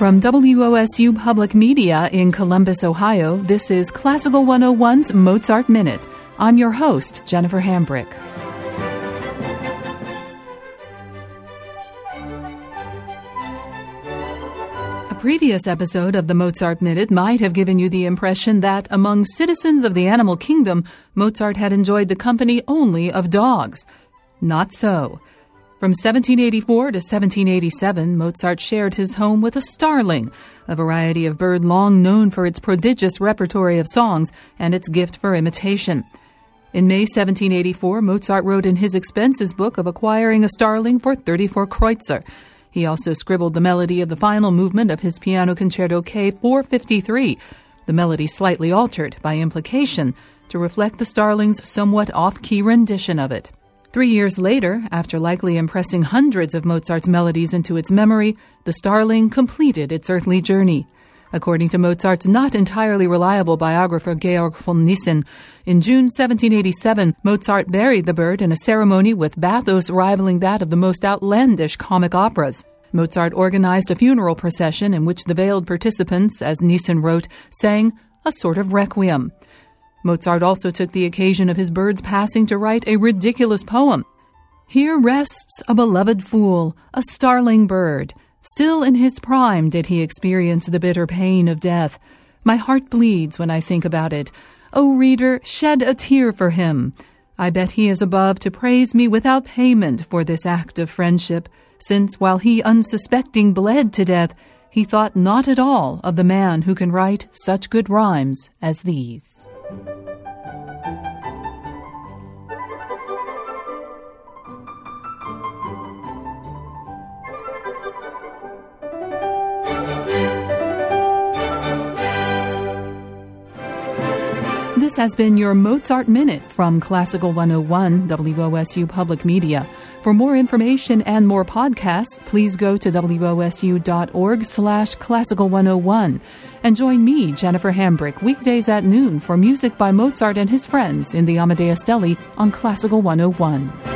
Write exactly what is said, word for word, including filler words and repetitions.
From W O S U Public Media in Columbus, Ohio, this is Classical one oh one's Mozart Minute. I'm your host, Jennifer Hambrick. A previous episode of the Mozart Minute might have given you the impression that among citizens of the animal kingdom, Mozart had enjoyed the company only of dogs. Not so. From seventeen eighty-four to seventeen eighty-seven, Mozart shared his home with a starling, a variety of bird long known for its prodigious repertory of songs and its gift for imitation. In May seventeen eighty-four, Mozart wrote in his expenses book of acquiring a starling for thirty-four kreutzer. He also scribbled the melody of the final movement of his Piano Concerto K four fifty-three, the melody slightly altered by implication to reflect the starling's somewhat off-key rendition of it. Three years later, after likely impressing hundreds of Mozart's melodies into its memory, the starling completed its earthly journey. According to Mozart's not entirely reliable biographer Georg von Nissen, in June seventeen eighty-seven, Mozart buried the bird in a ceremony with bathos rivaling that of the most outlandish comic operas. Mozart organized a funeral procession in which the veiled participants, as Nissen wrote, sang a sort of requiem. Mozart also took the occasion of his bird's passing to write a ridiculous poem. Here rests a beloved fool, a starling bird. Still in his prime did he experience the bitter pain of death. My heart bleeds when I think about it. O reader, shed a tear for him. I bet he is above to praise me without payment for this act of friendship, since while he unsuspecting bled to death, he thought not at all of the man who can write such good rhymes as these. This has been your Mozart Minute from Classical one oh one, W O S U Public Media. For more information and more podcasts, please go to W O S U dot org slash classical one oh one and join me, Jennifer Hambrick, weekdays at noon for music by Mozart and his friends in the Amadeus Deli on Classical one oh one.